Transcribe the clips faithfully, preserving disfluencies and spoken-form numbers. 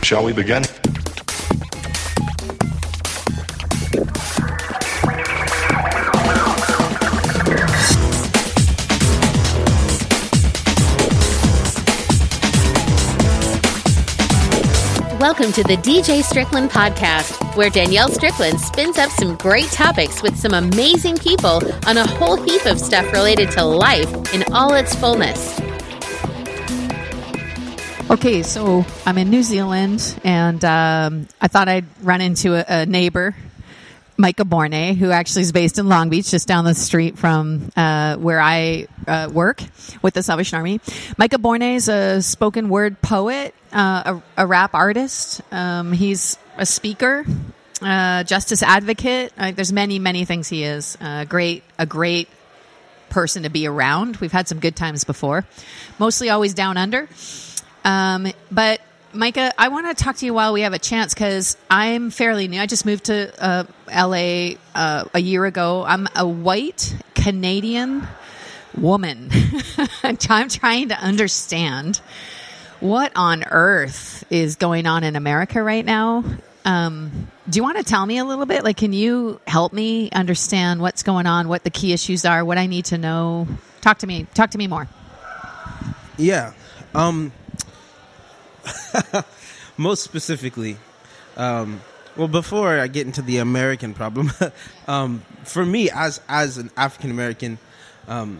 Shall we begin? Welcome to the D J Strickland Podcast, where Danielle Strickland spins up some great topics with some amazing people on a whole heap of stuff related to life in all its fullness. Okay, so I'm in New Zealand, and um, I thought I'd run into a, a neighbor, Micah Borne, who actually is based in Long Beach, just down the street from uh, where I uh, work with the Salvation Army. Micah Borne is a spoken word poet, uh, a, a rap artist. Um, he's a speaker, uh, justice advocate. Uh, there's many, many things he is. Uh, great, a great person to be around. We've had some good times before, mostly always down under. Um, but Micah, I want to talk to you while we have a chance, because I'm fairly new. I just moved to uh, L A uh, a year ago. I'm a white Canadian woman. I'm trying to understand what on earth is going on in America right now. Um, do you want to tell me a little bit? Like, can you help me understand what's going on, what the key issues are, what I need to know? Talk to me. Talk to me more. Yeah. Um, most specifically, um, well, before I get into the American problem, um, for me as as an African American, um,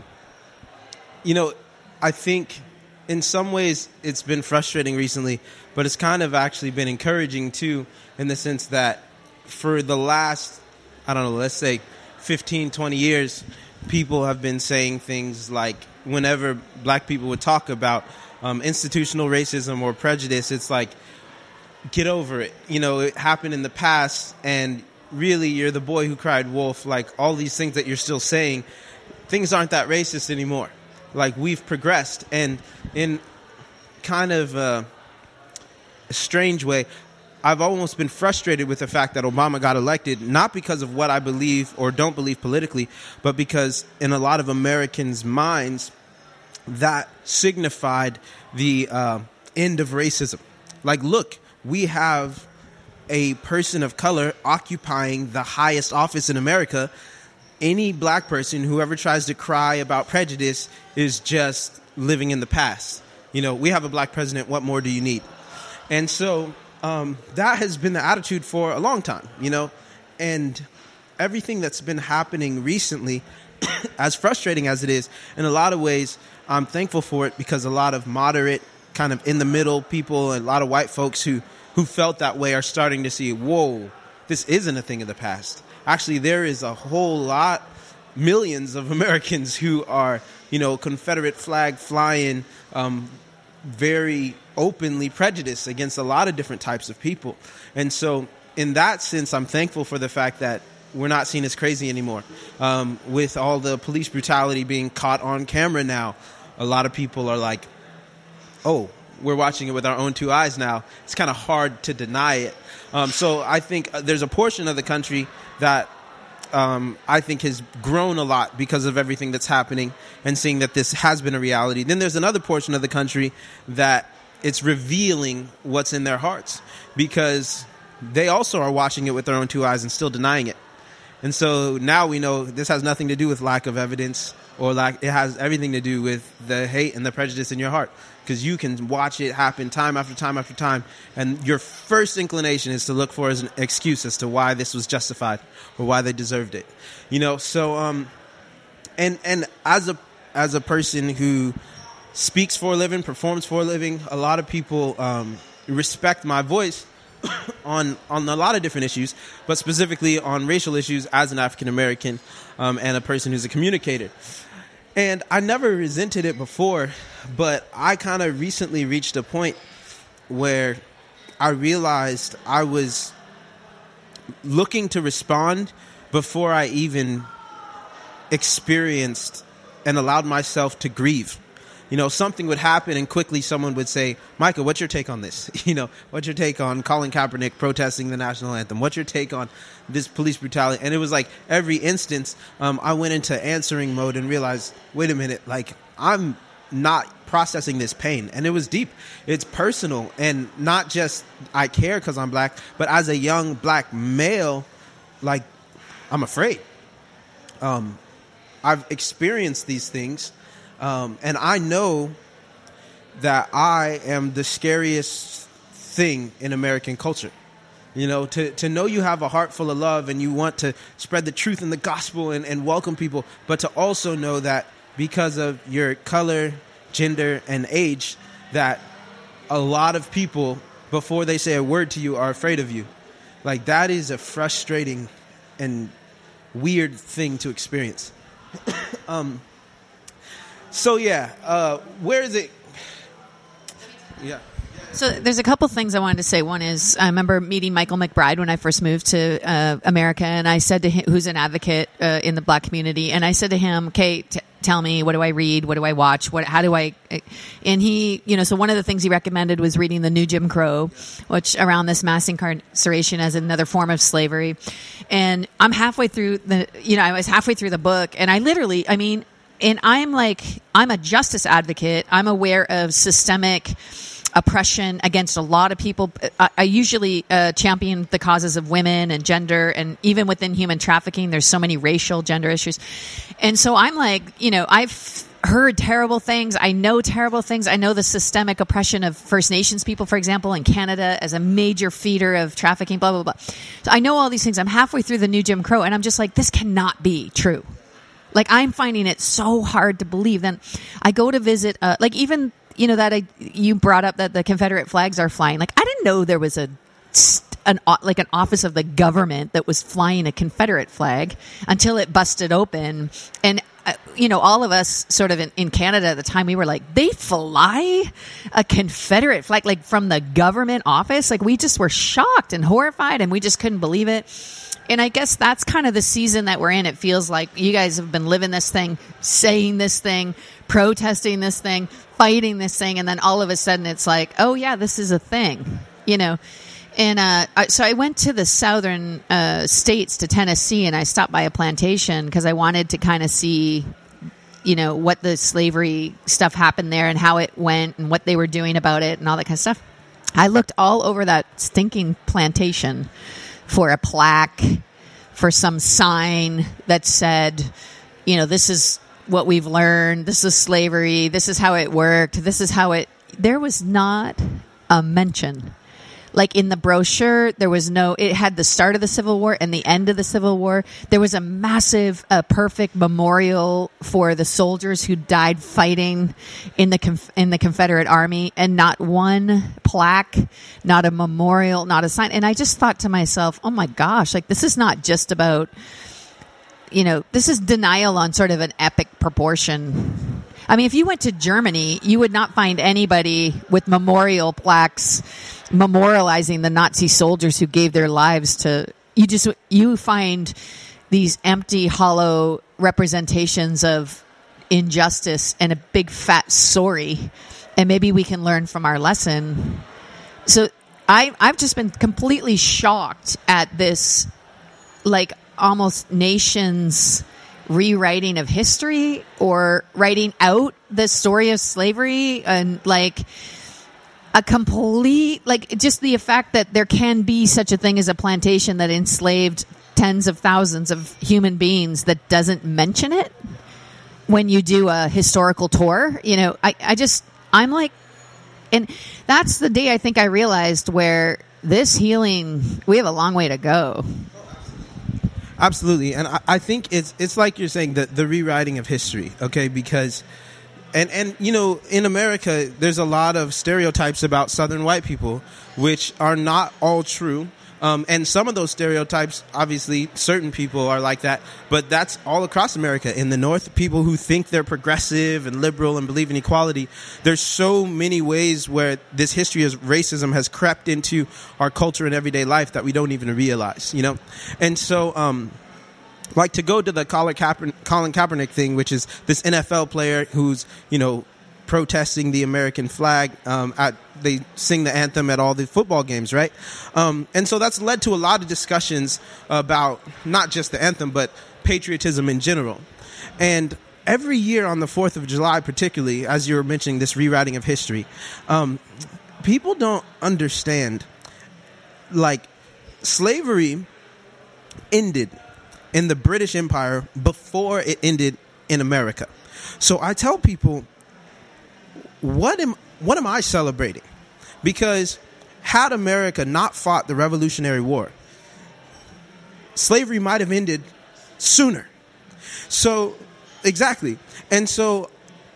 you know, I think in some ways it's been frustrating recently, but it's kind of actually been encouraging too, in the sense that for the last, I don't know, let's say fifteen, twenty years, people have been saying things like, whenever black people would talk about Um, institutional racism or prejudice, it's like, get over it. You know, it happened in the past, and really, you're the boy who cried wolf. Like, all these things that you're still saying, things aren't that racist anymore. Like, we've progressed. And in kind of a, a strange way, I've almost been frustrated with the fact that Obama got elected, not because of what I believe or don't believe politically, but because in a lot of Americans' minds, that signified the uh, end of racism. Like, look, we have a person of color occupying the highest office in America. Any black person who ever tries to cry about prejudice is just living in the past. You know, we have a black president. What more do you need? And so um, that has been the attitude for a long time, you know, and everything that's been happening recently, as frustrating as it is, in a lot of ways, I'm thankful for it, because a lot of moderate, kind of in the middle people and a lot of white folks who, who felt that way are starting to see, whoa, this isn't a thing of the past. Actually, there is a whole lot, millions of Americans who are, you know, Confederate flag flying, um, very openly prejudiced against a lot of different types of people. And so in that sense, I'm thankful for the fact that we're not seen as crazy anymore. Um, with all the police brutality being caught on camera now, a lot of people are like, oh, we're watching it with our own two eyes now. It's kind of hard to deny it. Um, so I think there's a portion of the country that um, I think has grown a lot because of everything that's happening and seeing that this has been a reality. Then there's another portion of the country that it's revealing what's in their hearts, because they also are watching it with their own two eyes and still denying it. And so now we know this has nothing to do with lack of evidence, or lack. It has everything to do with the hate and the prejudice in your heart, because you can watch it happen time after time after time, and your first inclination is to look for as an excuse as to why this was justified or why they deserved it. You know, so um, and and as a as a person who speaks for a living, performs for a living, a lot of people um, respect my voice on on a lot of different issues, but specifically on racial issues as an African American um, and a person who's a communicator. And I never resented it before, but I kind of recently reached a point where I realized I was looking to respond before I even experienced and allowed myself to grieve. You know, something would happen and quickly someone would say, Micah, what's your take on this? You know, what's your take on Colin Kaepernick protesting the national anthem? What's your take on this police brutality? And it was like every instance um, I went into answering mode and realized, wait a minute, like I'm not processing this pain. And it was deep. It's personal, and not just I care because I'm black, but as a young black male, like, I'm afraid. Um, I've experienced these things, um, and I know that I am the scariest thing in American culture. You know, to, to know you have a heart full of love and you want to spread the truth in the gospel and, and welcome people, but to also know that because of your color, gender, and age, that a lot of people, before they say a word to you, are afraid of you. Like, that is a frustrating and weird thing to experience. um. So, yeah, uh, where is it? Yeah. So there's a couple things I wanted to say. One is I remember meeting Michael McBride when I first moved to uh, America, and I said to him, who's an advocate uh, in the black community, and I said to him, okay, t- tell me, what do I read? What do I watch? What, how do I, and he, you know, so one of the things he recommended was reading The New Jim Crow, which around this mass incarceration as another form of slavery. And I'm halfway through the, you know, I was halfway through the book, and I literally, I mean, and I'm like, I'm a justice advocate. I'm aware of systemic oppression against a lot of people. I, I usually uh, champion the causes of women and gender, and even within human trafficking, there's so many racial, gender issues. And so I'm like, you know, I've heard terrible things. I know terrible things. I know the systemic oppression of First Nations people, for example, in Canada as a major feeder of trafficking, blah, blah, blah. So I know all these things. I'm halfway through The New Jim Crow, and I'm just like, this cannot be true. Like, I'm finding it so hard to believe. Then I go to visit, uh, like even, you know, that I, you brought up that the Confederate flags are flying. Like, I didn't know there was a, an, like an office of the government that was flying a Confederate flag until it busted open. And, uh, you know, all of us sort of in, in Canada at the time, we were like, they fly a Confederate flag, like from the government office. Like, we just were shocked and horrified, and we just couldn't believe it. And I guess that's kind of the season that we're in. It feels like you guys have been living this thing, saying this thing, protesting this thing, fighting this thing. And then all of a sudden it's like, oh, yeah, this is a thing, you know. And uh, I, so I went to the southern uh, states, to Tennessee, and I stopped by a plantation because I wanted to kind of see, you know, what the slavery stuff happened there and how it went and what they were doing about it and all that kind of stuff. I looked all over that stinking plantation for a plaque, for some sign that said, you know, this is what we've learned. This is slavery. This is how it worked. This is how it, there was not a mention. Like in the brochure, there was no, it had the start of the Civil War and the end of the Civil War. There was a massive, uh, perfect memorial for the soldiers who died fighting in the, conf- in the Confederate Army, and not one plaque, not a memorial, not a sign. And I just thought to myself, oh my gosh, like this is not just about, you know, this is denial on sort of an epic proportion. I mean, if you went to Germany, you would not find anybody with memorial plaques memorializing the Nazi soldiers who gave their lives to, you just, you find these empty, hollow representations of injustice and a big fat sorry. And maybe we can learn from our lesson. So I, I've just been completely shocked at this, like almost nation's rewriting of history, or writing out the story of slavery, and like a complete, like just the fact that there can be such a thing as a plantation that enslaved tens of thousands of human beings that doesn't mention it when you do a historical tour. You know, I, I just, I'm like, and that's the day I think I realized where this healing, we have a long way to go. Absolutely. And I, I think it's it's like you're saying, the, the rewriting of history, okay? Because, and, and, you know, in America, there's a lot of stereotypes about Southern white people, which are not all true. Um, and some of those stereotypes, obviously, certain people are like that, but that's all across America. In the North, people who think they're progressive and liberal and believe in equality, there's so many ways where this history of racism has crept into our culture and everyday life that we don't even realize, you know? And so, um, like to go to the Colin Kaepernick, Colin Kaepernick thing, which is this N F L player who's, you know, protesting the American flag. Um, at, they sing the anthem at all the football games, right? Um, and so that's led to a lot of discussions about not just the anthem, but patriotism in general. And every year on the fourth of July, particularly, as you were mentioning this rewriting of history, um, people don't understand, like, slavery ended in the British Empire before it ended in America. So I tell people, what am what am I celebrating? Because had America not fought the Revolutionary War, slavery might have ended sooner. So, exactly. And so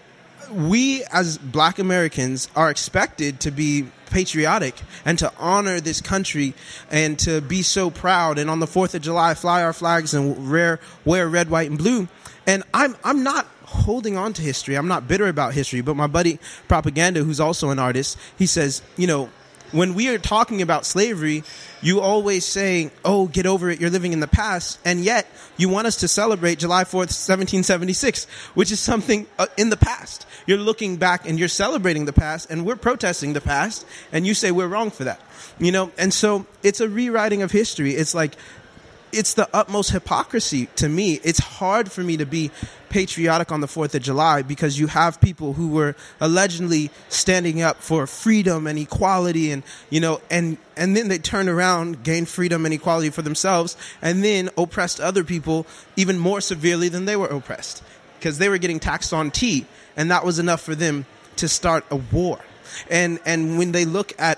we as Black Americans are expected to be patriotic and to honor this country and to be so proud. And on the fourth of July, fly our flags and wear, wear red, white, and blue. And I'm I'm not holding on to history. I'm not bitter about history. But my buddy Propaganda, who's also an artist, he says, you know, when we are talking about slavery, you always say, oh, get over it, you're living in the past. And yet you want us to celebrate July fourth, seventeen seventy-six, which is something uh, in the past. You're looking back and you're celebrating the past, and we're protesting the past, and you say we're wrong for that. You know, and so it's a rewriting of history. It's like, it's the utmost hypocrisy to me. It's hard for me to be patriotic on the fourth of July because you have people who were allegedly standing up for freedom and equality, and, you know, and, and then they turn around, gain freedom and equality for themselves, and then oppressed other people even more severely than they were oppressed because they were getting taxed on tea, and that was enough for them to start a war. And, and when they look at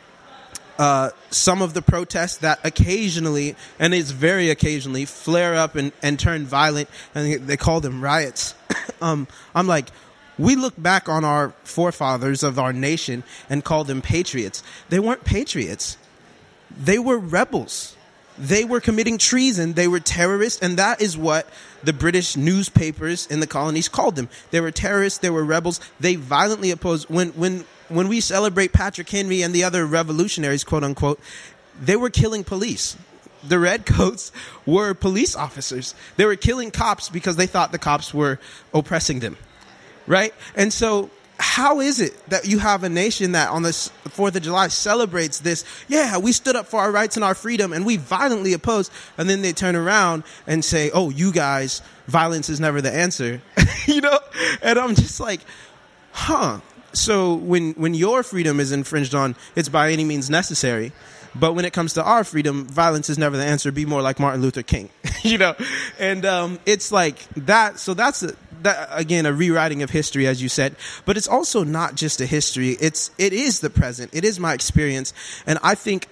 Uh, some of the protests that occasionally, and it's very occasionally, flare up and, and turn violent, and they call them riots. um, I'm like, we look back on our forefathers of our nation and call them patriots. They weren't patriots. They were rebels. They were committing treason. They were terrorists, and that is what the British newspapers in the colonies called them. They were terrorists. They were rebels. They violently opposed. When when when we celebrate Patrick Henry and the other revolutionaries, quote unquote, they were killing police. The redcoats were police officers. They were killing cops because they thought the cops were oppressing them, right? And so how is it that you have a nation that on this fourth of July celebrates this? Yeah, we stood up for our rights and our freedom, and we violently opposed. And then they turn around and say, oh, you guys, violence is never the answer. You know? And I'm just like, huh. So when, when your freedom is infringed on, it's by any means necessary. But when it comes to our freedom, violence is never the answer. Be more like Martin Luther King, you know? And um, it's like that. So that's, a, that again, a rewriting of history, as you said. But it's also not just a history. It's, it is the present. It is my experience. And I think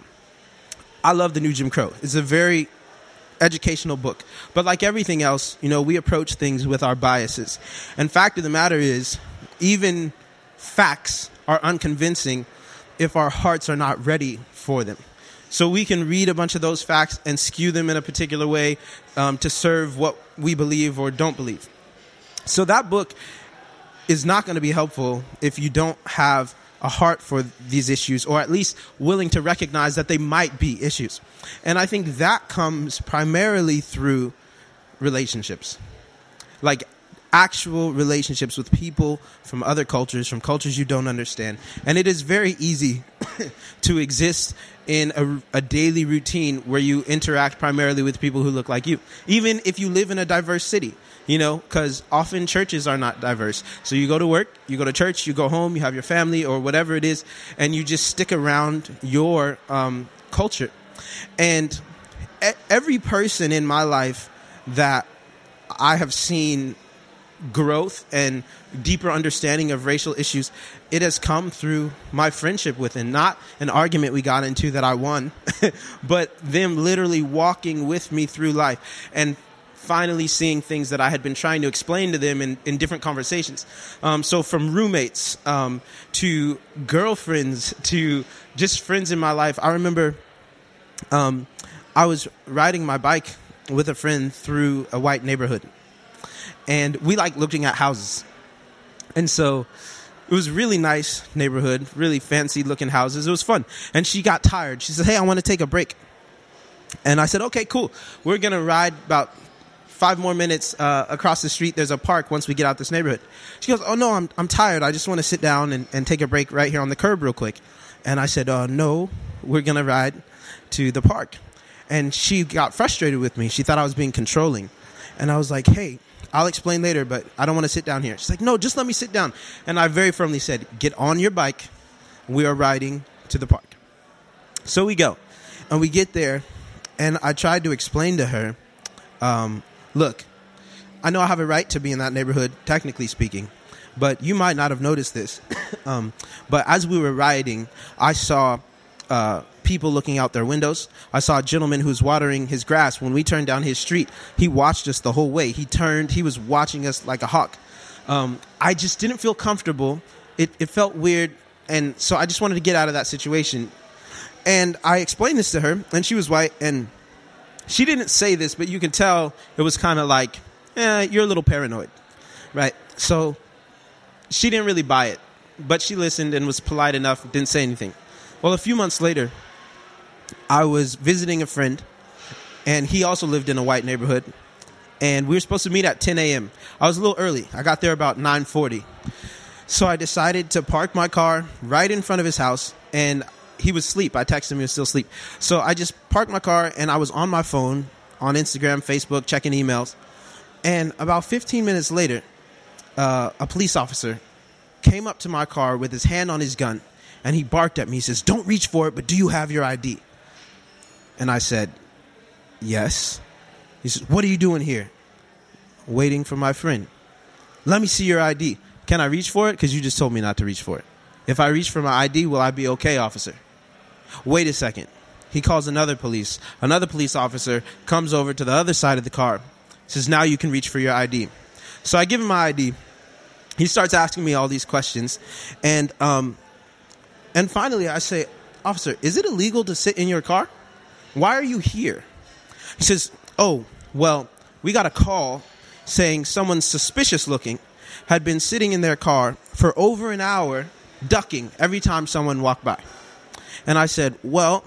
I love The New Jim Crow. It's a very educational book. But like everything else, you know, we approach things with our biases. And fact of the matter is, even facts are unconvincing if our hearts are not ready for them. So we can read a bunch of those facts and skew them in a particular way um, to serve what we believe or don't believe. So that book is not going to be helpful if you don't have a heart for these issues, or at least willing to recognize that they might be issues. And I think that comes primarily through relationships. Like actual relationships with people from other cultures, from cultures you don't understand. And it is very easy to exist in a, a daily routine where you interact primarily with people who look like you, even if you live in a diverse city, you know, because often churches are not diverse. So you go to work, you go to church, you go home, you have your family or whatever it is, and you just stick around your um, culture. And e- every person in my life that I have seen growth and deeper understanding of racial issues, it has come through my friendship with them. Not an argument we got into that I won, but them literally walking with me through life and finally seeing things that I had been trying to explain to them in, in different conversations. Um, so from roommates um, to girlfriends to just friends in my life. I remember um, I was riding my bike with a friend through a white neighborhood. And we like looking at houses. And so it was really nice neighborhood, really fancy looking houses. It was fun. And she got tired. She said, hey, I want to take a break. And I said, okay, cool. We're going to ride about five more minutes uh, across the street. There's a park once we get out this neighborhood. She goes, oh, no, I'm I'm tired. I just want to sit down and, and take a break right here on the curb real quick. And I said, uh, no, we're going to ride to the park. And she got frustrated with me. She thought I was being controlling. And I was like, hey, I'll explain later, but I don't want to sit down here. She's like, no, just let me sit down. And I very firmly said, get on your bike. We are riding to the park. So we go. And we get there, and I tried to explain to her, um, look, I know I have a right to be in that neighborhood, technically speaking, but you might not have noticed this. um, but as we were riding, I saw uh, people looking out their windows. I saw a gentleman who was watering his grass. When we turned down his street, he watched us the whole way. He turned, he was watching us like a hawk. Um, I just didn't feel comfortable. It, it felt weird. And so I just wanted to get out of that situation. And I explained this to her, and she was white, and she didn't say this, but you can tell it was kind of like, eh, you're a little paranoid, right? So she didn't really buy it, but she listened and was polite enough, didn't say anything. Well, a few months later, I was visiting a friend, and he also lived in a white neighborhood, and we were supposed to meet at ten a.m. I was a little early. I got there about nine forty. So I decided to park my car right in front of his house, and he was asleep. I texted him, he was still asleep. So I just parked my car, and I was on my phone, on Instagram, Facebook, checking emails. And about fifteen minutes later, uh, a police officer came up to my car with his hand on his gun, and he barked at me. He says, don't reach for it, but do you have your I D? And I said, yes. He says, what are you doing here? Waiting for my friend. Let me see your I D. Can I reach for it? Because you just told me not to reach for it. If I reach for my I D, will I be okay, officer? Wait a second. He calls another police. Another police officer comes over to the other side of the car. Says, now you can reach for your I D. So I give him my I D. He starts asking me all these questions. And um, and finally I say, officer, is it illegal to sit in your car? Why are you here? He says, oh, well, we got a call saying someone suspicious looking had been sitting in their car for over an hour, ducking every time someone walked by. And I said, well,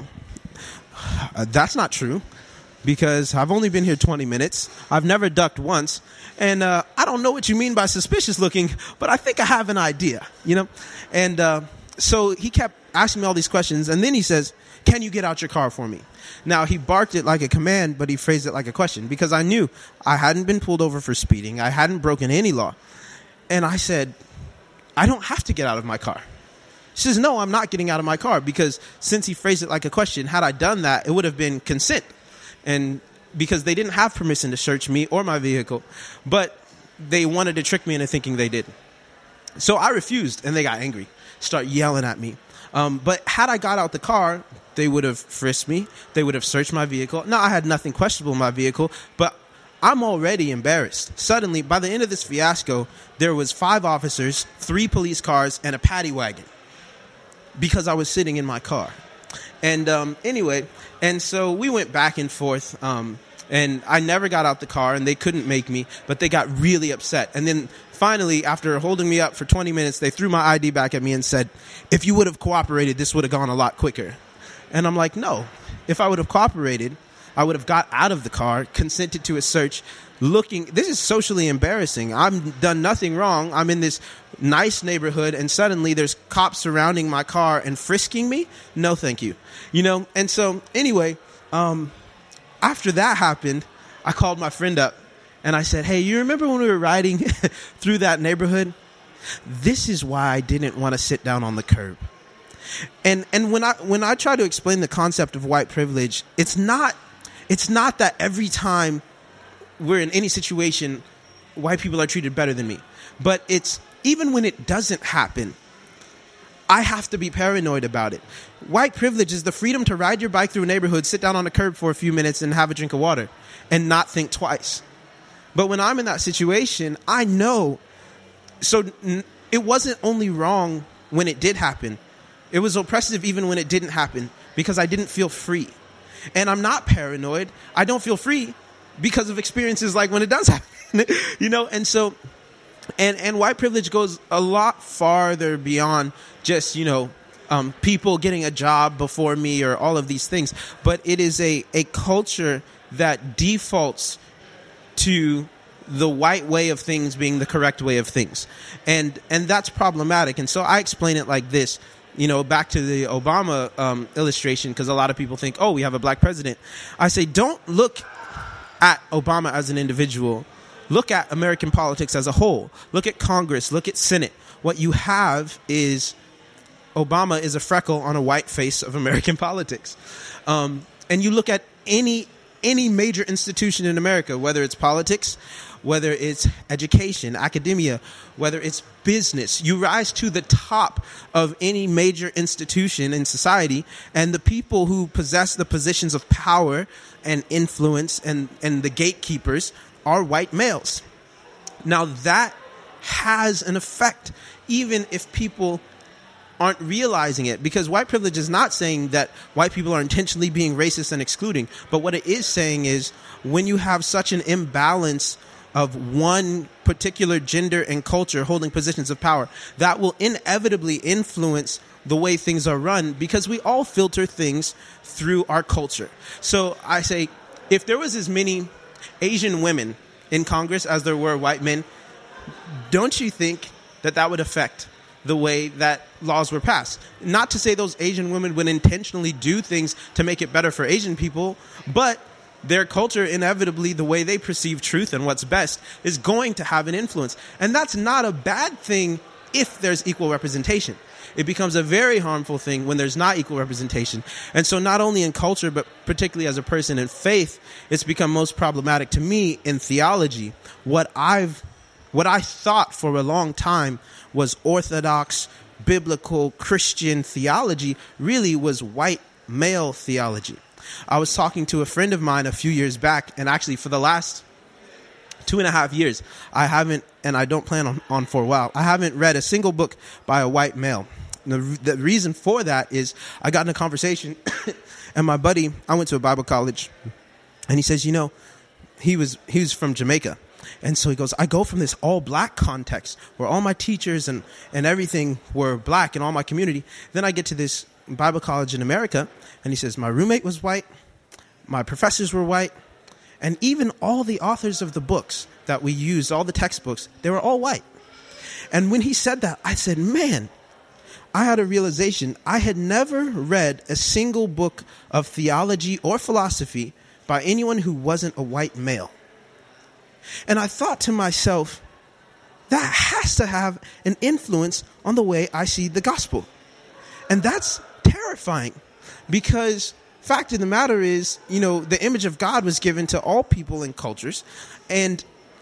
uh, that's not true, because I've only been here twenty minutes. I've never ducked once. And uh, I don't know what you mean by suspicious looking, but I think I have an idea, you know? And uh, so he kept asking me all these questions. And then he says, can you get out your car for me? Now, he barked it like a command, but he phrased it like a question, because I knew I hadn't been pulled over for speeding. I hadn't broken any law. And I said, I don't have to get out of my car. She says, no, I'm not getting out of my car, because since he phrased it like a question, had I done that, it would have been consent. And because they didn't have permission to search me or my vehicle, but they wanted to trick me into thinking they did. So I refused, and they got angry, start yelling at me. Um, but had I got out the car, they would have frisked me. They would have searched my vehicle. Now, I had nothing questionable in my vehicle, but I'm already embarrassed. Suddenly, by the end of this fiasco, there was five officers, three police cars, and a paddy wagon, because I was sitting in my car. And um, anyway, and so we went back and forth, um, and I never got out the car, and they couldn't make me, but they got really upset. And then finally, after holding me up for twenty minutes, they threw my I D back at me and said, if you would have cooperated, this would have gone a lot quicker. And I'm like, no. If I would have cooperated, I would have got out of the car, consented to a search, looking. This is socially embarrassing. I've done nothing wrong. I'm in this nice neighborhood, and suddenly there's cops surrounding my car and frisking me. No, thank you. You know, and so anyway, um, after that happened, I called my friend up, and I said, hey, you remember when we were riding through that neighborhood? This is why I didn't want to sit down on the curb. And and when I when I try to explain the concept of white privilege, it's not it's not that every time we're in any situation, white people are treated better than me. But it's even when it doesn't happen, I have to be paranoid about it. White privilege is the freedom to ride your bike through a neighborhood, sit down on a curb for a few minutes and have a drink of water and not think twice. But when I'm in that situation, I know. So n- it wasn't only wrong when it did happen. It was oppressive even when it didn't happen, because I didn't feel free. And I'm not paranoid. I don't feel free because of experiences like when it does happen, you know? And so, and, and white privilege goes a lot farther beyond just, you know, um, people getting a job before me or all of these things. But it is a, a culture that defaults to the white way of things being the correct way of things. And, and that's problematic. And so I explain it like this. You know, back to the Obama um, illustration, because a lot of people think, oh, we have a black president. I say, don't look at Obama as an individual. look at American politics as a whole. Look at Congress. Look at Senate. What you have is Obama is a freckle on a white face of American politics. Um, and you look at any any major institution in America, whether it's politics, whether it's education, academia, whether it's business, you rise to the top of any major institution in society, and the people who possess the positions of power and influence and, and the gatekeepers are white males. Now that has an effect, even if people aren't realizing it, because white privilege is not saying that white people are intentionally being racist and excluding, but what it is saying is when you have such an imbalance of one particular gender and culture holding positions of power, that will inevitably influence the way things are run, because we all filter things through our culture. So I say, if there was as many Asian women in Congress as there were white men, don't you think that that would affect the way that laws were passed? Not to say those Asian women would intentionally do things to make it better for Asian people, but their culture, inevitably, the way they perceive truth and what's best, is going to have an influence. And that's not a bad thing if there's equal representation. It becomes a very harmful thing when there's not equal representation. And so not only in culture, but particularly as a person in faith, it's become most problematic to me in theology. What I've What I thought for a long time was orthodox, biblical, Christian theology really was white male theology. I was talking to a friend of mine a few years back, and actually for the last two and a half years, I haven't, and I don't plan on, on for a while, I haven't read a single book by a white male. The, the reason for that is I got in a conversation, and my buddy, I went to a Bible college, and he says, you know, he was he was from Jamaica. And so he goes, I go from this all black context where all my teachers and, and everything were black in all my community. Then I get to this Bible college in America, and he says, my roommate was white, my professors were white, and even all the authors of the books that we used, all the textbooks, they were all white. And when he said that, I said, man, I had a realization. I had never read a single book of theology or philosophy by anyone who wasn't a white male. And I thought to myself, that has to have an influence on the way I see the gospel. And that's terrifying, because fact of the matter is, you know, the image of God was given to all people and cultures. And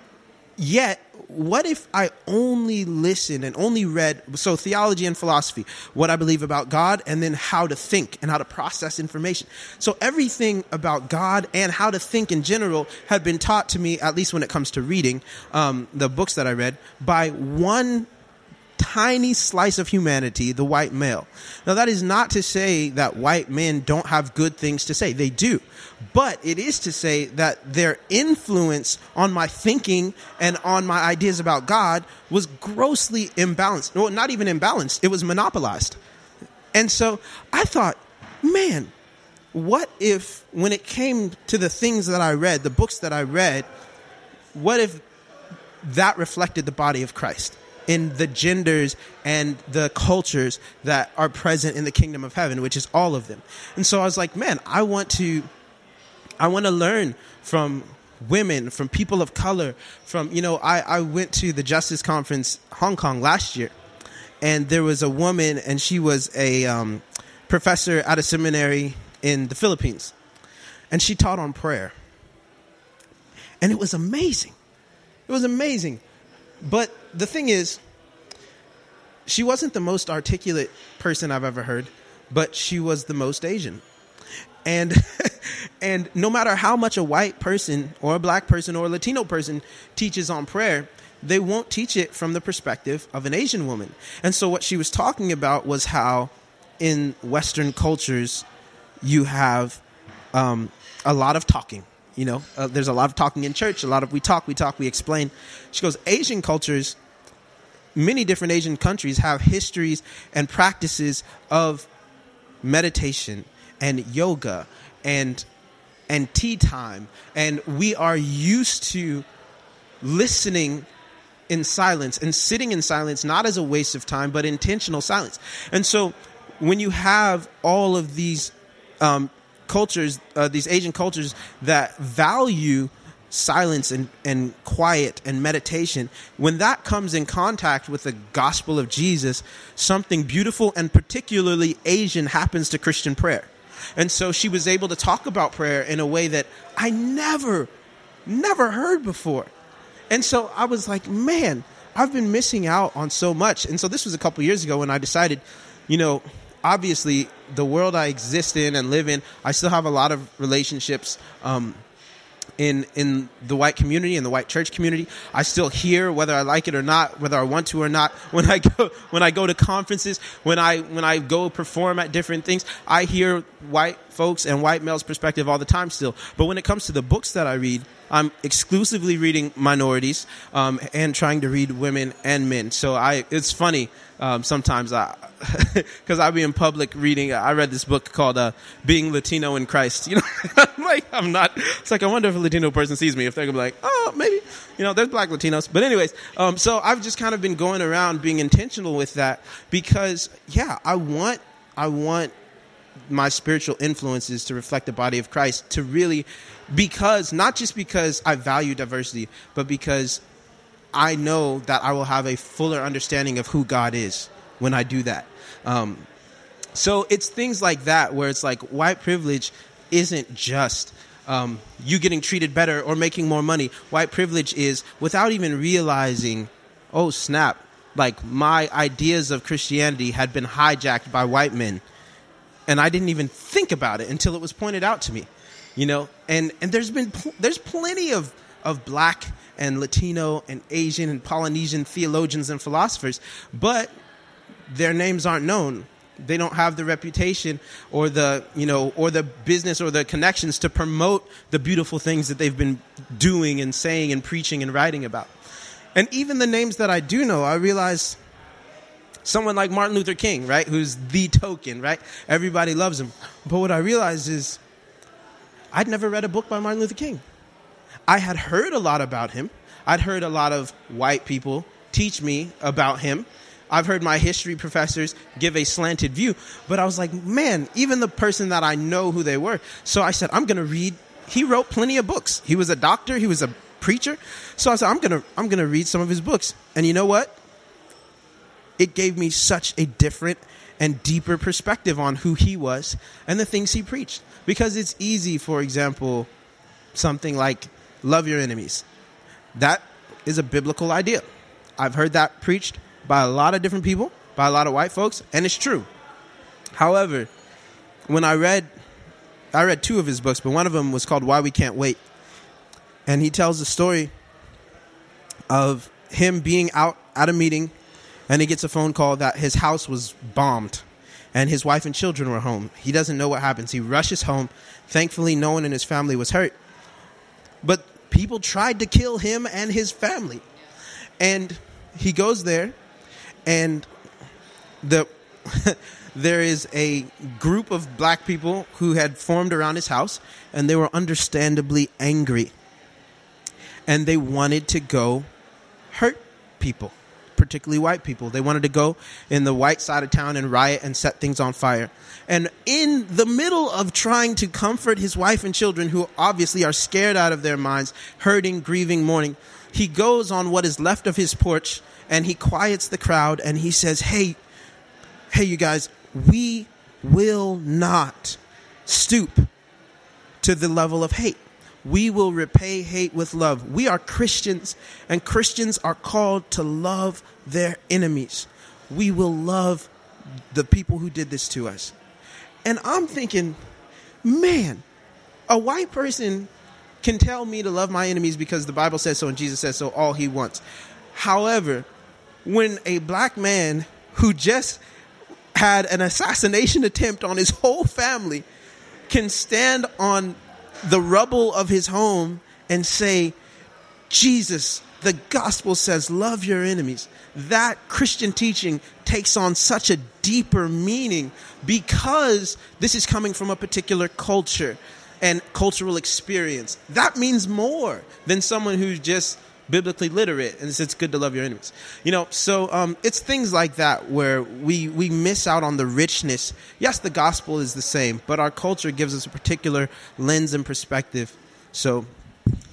yet, what if I only listened and only read, so theology and philosophy, what I believe about God, and then how to think and how to process information. So everything about God and how to think in general had been taught to me, at least when it comes to reading um, the books that I read, by one tiny slice of humanity, the white male. Now, that is not to say that white men don't have good things to say. They do. But it is to say that their influence on my thinking and on my ideas about God was grossly imbalanced. Well, not even imbalanced. It was monopolized. And so I thought, man, what if when it came to the things that I read, the books that I read, what if that reflected the body of Christ in the genders and the cultures that are present in the kingdom of heaven, which is all of them? And so I was like, man, I want to, I want to learn from women, from people of color, from, you know, I, I went to the Justice Conference Hong Kong last year, and there was a woman, and she was a um, professor at a seminary in the Philippines, and she taught on prayer. And it was amazing. It was amazing. But the thing is, she wasn't the most articulate person I've ever heard, but she was the most Asian. And and no matter how much a white person or a black person or a Latino person teaches on prayer, they won't teach it from the perspective of an Asian woman. And so what she was talking about was how in Western cultures you have um, a lot of talking. You know, uh, there's a lot of talking in church, a lot of we talk, we talk, we explain. She goes, Asian cultures, many different Asian countries have histories and practices of meditation and yoga and and tea time. And we are used to listening in silence and sitting in silence, not as a waste of time, but intentional silence. And so when you have all of these um cultures, uh, these Asian cultures that value silence and, and quiet and meditation, when that comes in contact with the gospel of Jesus, something beautiful and particularly Asian happens to Christian prayer. And so she was able to talk about prayer in a way that I never, never heard before. And so I was like, man, I've been missing out on so much. And so this was a couple years ago when I decided, you know, obviously the world I exist in and live in, I still have a lot of relationships um, in in the white community, in the white church community. I still hear, whether I like it or not, whether I want to or not, when I go when I go to conferences, when I when I go perform at different things, I hear white folks and white males' perspective all the time still. But when it comes to the books that I read, I'm exclusively reading minorities um, and trying to read women and men. So I, it's funny um, sometimes I, because I'll be in public reading. I read this book called uh, "Being Latino in Christ." You know, I'm like I'm not. It's like I wonder if a Latino person sees me, if they're gonna be like, oh, maybe, you know, there's black Latinos. But anyways, um, so I've just kind of been going around being intentional with that because, yeah, I want, I want. my spiritual influences to reflect the body of Christ, to really, because not just because I value diversity, but because I know that I will have a fuller understanding of who God is when I do that. Um, so it's things like that where it's like white privilege isn't just um, you getting treated better or making more money. White privilege is without even realizing, oh snap, like my ideas of Christianity had been hijacked by white men. And I didn't even think about it until it was pointed out to me, you know. And and there's been pl- there's plenty of of black and Latino and Asian and Polynesian theologians and philosophers, but their names aren't known. They don't have the reputation or the you know or the business or the connections to promote the beautiful things that they've been doing and saying and preaching and writing about. And even the names that I do know, I realize. Someone like Martin Luther King, right, who's the token, right? Everybody loves him. But what I realized is I'd never read a book by Martin Luther King. I had heard a lot about him. I'd heard a lot of white people teach me about him. I've heard my history professors give a slanted view. But I was like, man, even the person that I know who they were. So I said, I'm going to read. He wrote plenty of books. He was a doctor. He was a preacher. So I said, I'm going to I'm going to read some of his books. And you know what? It gave me such a different and deeper perspective on who he was and the things he preached. Because it's easy, for example, something like love your enemies. That is a biblical idea. I've heard that preached by a lot of different people, by a lot of white folks, and it's true. However, when I read, I read two of his books, but one of them was called Why We Can't Wait. And he tells the story of him being out at a meeting, and he gets a phone call that his house was bombed and his wife and children were home. He doesn't know what happens. He rushes home. Thankfully, no one in his family was hurt. But people tried to kill him and his family. And he goes there, and the there is a group of black people who had formed around his house, and they were understandably angry. And they wanted to go hurt people. Particularly white people. They wanted to go in the white side of town and riot and set things on fire. And in the middle of trying to comfort his wife and children, who obviously are scared out of their minds, hurting, grieving, mourning, he goes on what is left of his porch and he quiets the crowd and he says, hey, hey, you guys, we will not stoop to the level of hate. We will repay hate with love. We are Christians, and Christians are called to love their enemies. We will love the people who did this to us. And I'm thinking, man, a white person can tell me to love my enemies because the Bible says so and Jesus says so all he wants. However, when a black man who just had an assassination attempt on his whole family can stand on the rubble of his home and say, Jesus, the gospel says, love your enemies. That Christian teaching takes on such a deeper meaning because this is coming from a particular culture and cultural experience. That means more than someone who's just biblically literate and says it's good to love your enemies. You know, so um, it's things like that where we, we miss out on the richness. Yes, the gospel is the same, but our culture gives us a particular lens and perspective. So,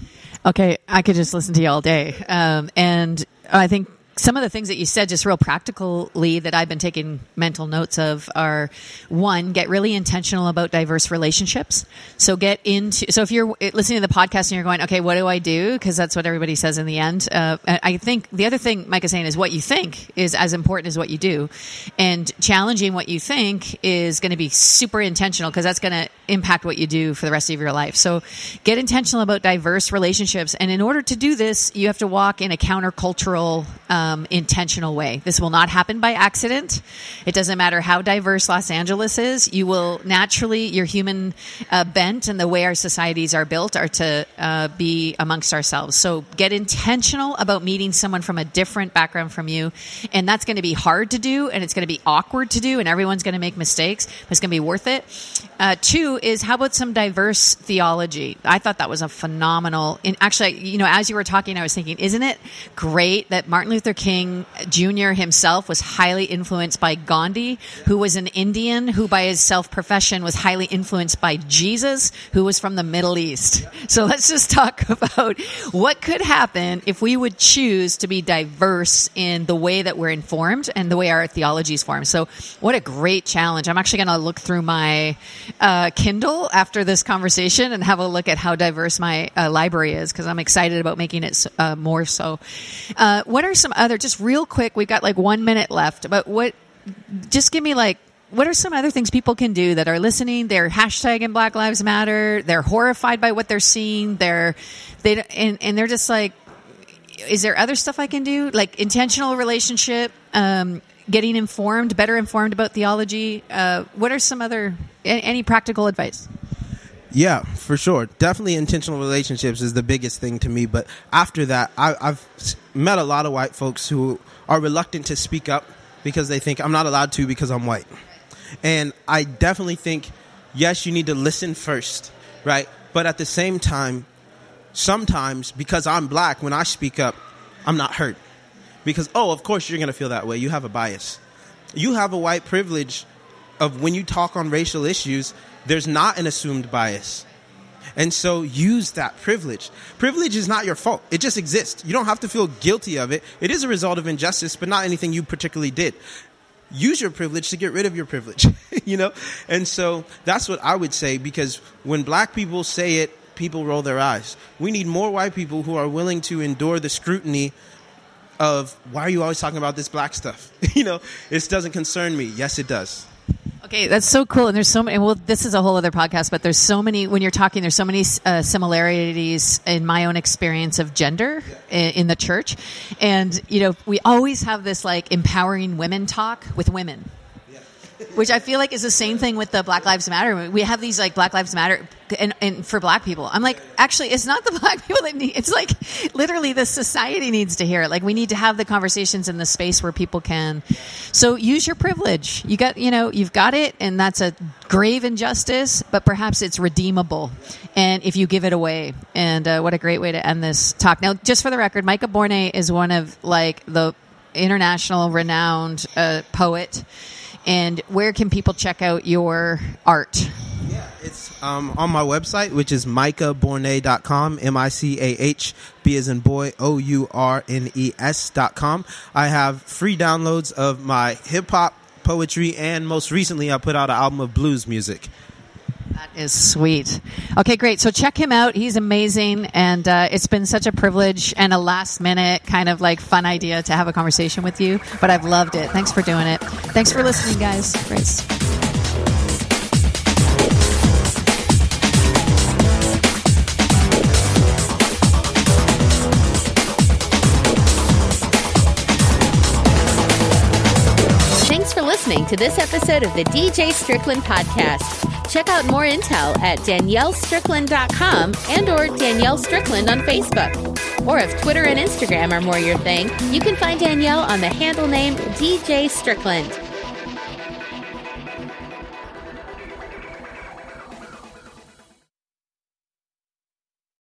Okay, I could just listen to you all day. Um, and I think some of the things that you said, just real practically, that I've been taking mental notes of are, one, get really intentional about diverse relationships. So get into, so if you're listening to the podcast and you're going, okay, what do I do? Because that's what everybody says in the end. Uh, I think the other thing Mike is saying is what you think is as important as what you do. And challenging what you think is going to be super intentional, because that's going to impact what you do for the rest of your life. So get intentional about diverse relationships. And in order to do this, you have to walk in a countercultural Um, intentional way. This will not happen by accident. It doesn't matter how diverse Los Angeles is. You will naturally, your human uh, bent and the way our societies are built are to uh, be amongst ourselves. So get intentional about meeting someone from a different background from you. And that's going to be hard to do, and it's going to be awkward to do, and everyone's going to make mistakes, but it's going to be worth it. Uh, two is, how about some diverse theology? I thought that was a phenomenal, and actually, you know, as you were talking, I was thinking, isn't it great that Martin Luther King Junior himself was highly influenced by Gandhi, who was an Indian, who by his self-profession was highly influenced by Jesus, who was from the Middle East. So let's just talk about what could happen if we would choose to be diverse in the way that we're informed and the way our theology is formed. So what a great challenge. I'm actually going to look through my uh, Kindle after this conversation and have a look at how diverse my uh, library is, because I'm excited about making it uh, more so. Uh, what are some other, just real quick, we've got like one minute left, but what, just give me like, what are some other things people can do that are listening? They're hashtagging Black Lives Matter. They're horrified by what they're seeing. They're, they, and, and they're just like, is there other stuff I can do? Like intentional relationship, um, getting informed, better informed about theology. Uh, what are some other, any, any practical advice? Yeah, for sure. Definitely intentional relationships is the biggest thing to me. But after that, I, I've met a lot of white folks who are reluctant to speak up because they think I'm not allowed to because I'm white. And I definitely think, yes, you need to listen first, right? But at the same time, sometimes because I'm black, when I speak up, I'm not heard. Because, oh, of course you're going to feel that way. You have a bias. You have a white privilege of when you talk on racial issues, there's not an assumed bias. And so use that privilege. Privilege is not your fault. It just exists. You don't have to feel guilty of it. It is a result of injustice, but not anything you particularly did. Use your privilege to get rid of your privilege, you know? And so that's what I would say, because when black people say it, people roll their eyes. We need more white people who are willing to endure the scrutiny of, why are you always talking about this black stuff? You know, this doesn't concern me. Yes, it does. Okay, that's so cool. And there's so many, well, this is a whole other podcast, but there's so many, when you're talking, there's so many uh, similarities in my own experience of gender in, in the church. And, you know, we always have this like empowering women talk with women, which I feel like is the same thing with the Black Lives Matter. We have these like Black Lives Matter and, and for black people. I'm like, actually, it's not the black people that need, it's like literally the society needs to hear it. Like we need to have the conversations in the space where people can. So use your privilege. You got, you know, you've got it, and that's a grave injustice, but perhaps it's redeemable. And if you give it away, and uh, what a great way to end this talk. Now, just for the record, Micah Bornay is one of like the international renowned uh, poet. And where can people check out your art? Yeah, it's um, on my website, which is micah bornay dot com, M I C A H, B as in boy, O U R N E S dot com. I have free downloads of my hip-hop, poetry, and most recently I put out an album of blues music. That is sweet. Okay, great. So check him out. He's amazing. And uh, it's been such a privilege and a last minute kind of like fun idea to have a conversation with you. But I've loved it. Thanks for doing it. Thanks for listening, guys. Grace. Thanks for listening to this episode of the D J Strickland Podcast. Check out more intel at danielle strickland dot com and or Danielle Strickland on Facebook. Or if Twitter and Instagram are more your thing, you can find Danielle on the handle name D J Strickland.